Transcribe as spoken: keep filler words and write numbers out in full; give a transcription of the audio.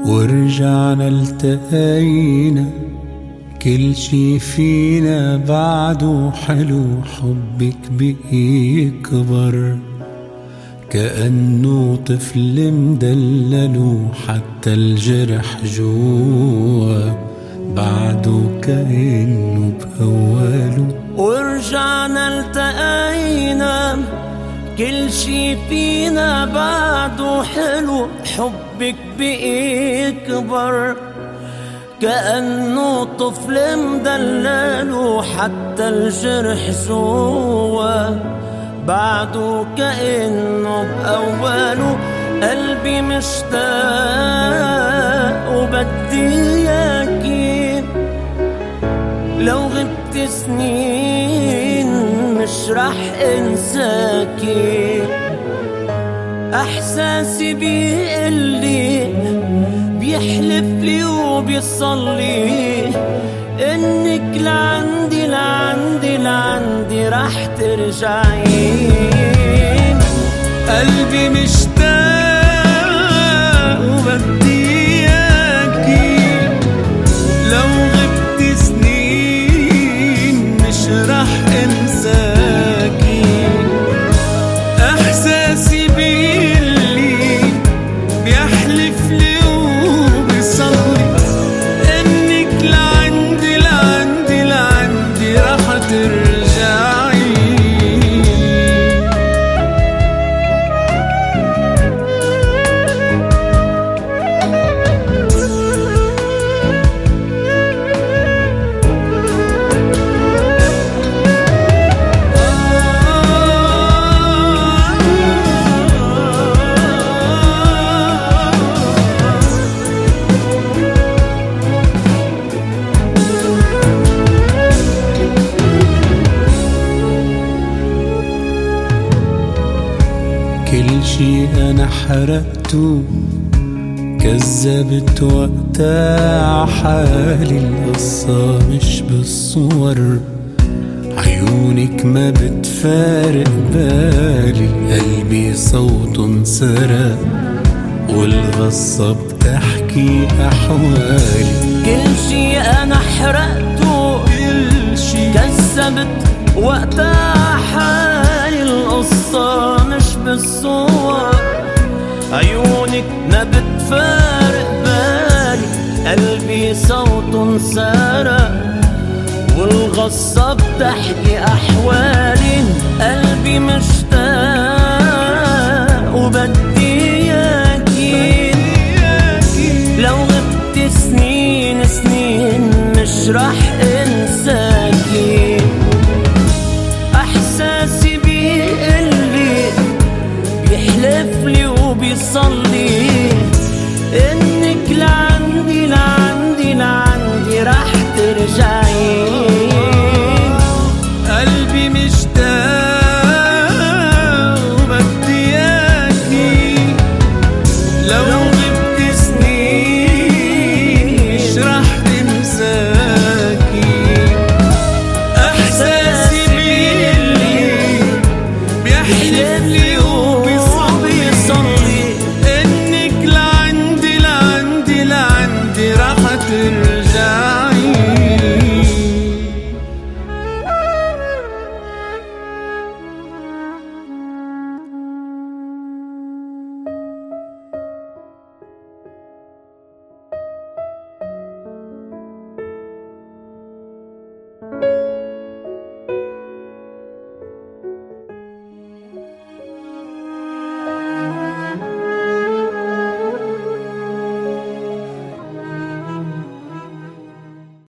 ورجعنا التقينا، كل شي فينا بعده حلو، حبك بقي يكبر كأنه طفل مدلل، حتى الجرح جوا بعده كأنه بأوله. ورجعنا التقينا، كل شي فينا بعده حلو، حبك بقي يكبر كأنه طفل مدلل، حتى الجرح جوا بعده كأنه بأوله. قلبي مشتاق وبدي اياكي، لو غبت سنين مش رح انساكي. احساسي بيقلي، بيحلف لي وبيصلي انك لعندي لعندي لعندي رح ترجعين. قلبي مشتاق وبدي اياكي، لو غبت سنين مش رح انساكي. احساسي بيقلي، بيحلف لي وبيصلي انك لعندي لعندي لعندي رح ترجعي. كل شي أنا حرقته، كذبت وقتها حالي، القصة مش بالصور، عيونك ما بتفارق بالي. قلبي صوته انسرق والغصة بتحكي أحوالي. كل شي أنا حرقته، كل شي كذبت وقتها حالي، القصة مش بالصور، عيونك ما بتفارق بالي. قلبي صوته انسرق والغصة بتحكي أحوالي. قلبي مشتاق وبدي اياكي، لو غبت سنين سنين مش رح انساكي. احساسي بيقلي، بيحلف لي وبيصلي انك لعندي لعندي لعندي رح ترجعين. قلبي مشتاق وبدي اياكي، لو غبت سنين مش رح تنساكي. احساسي بيقلي، بيحلف لي